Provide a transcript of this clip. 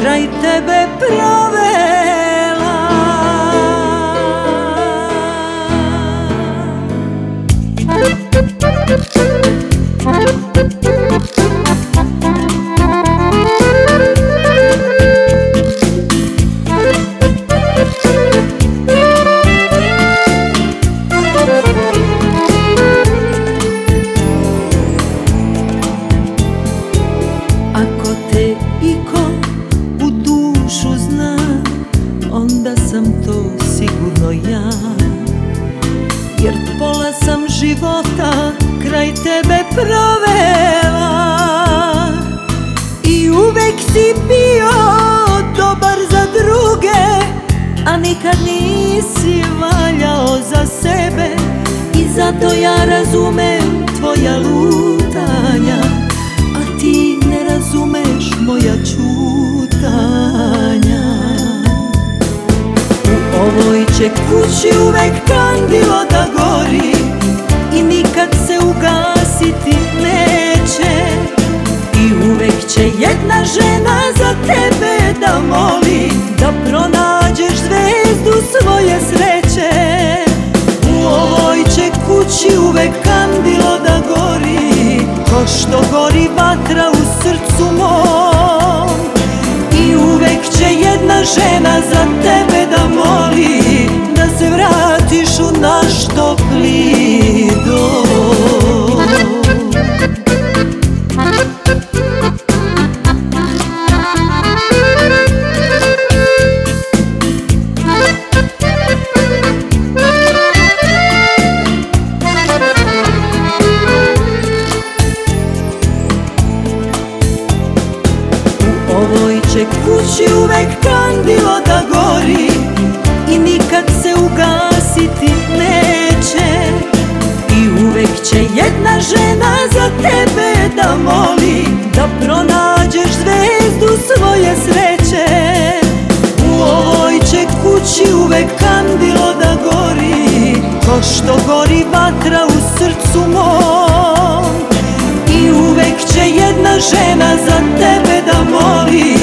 kraj tebe provela. Ako te iko u dušu zna, onda sam to sigurno ja, jer pola sam života kraj tebe provela. I uvek si bio dobar za druge, a nikad nisi valjao za sebe. I zato ja razumem tvoja lutanja, a ti ne razumeš moja čutanja. U ovoj će kući uvek kandilo da gori i nikad se ugasiti neće. I uvek će jedna žena za tebe da moli da pronađeš zvezdu svoje sreće. U ovoj će kući uvek kandilo da gori, ko što gori vatra u srcu mom. I uvek će jedna žena za tebe da moli da se vratiš u naš topli dom. U ovoj će kući uvek kandilo da gori i nikad se ugasiti neće. I uvek će jedna žena za tebe da moli da pronađeš zvezdu svoje sreće. U ovoj će kući uvek kandilo da gori, ko što gori vatra u srcu mom. I uvek će jedna žena za tebe da moli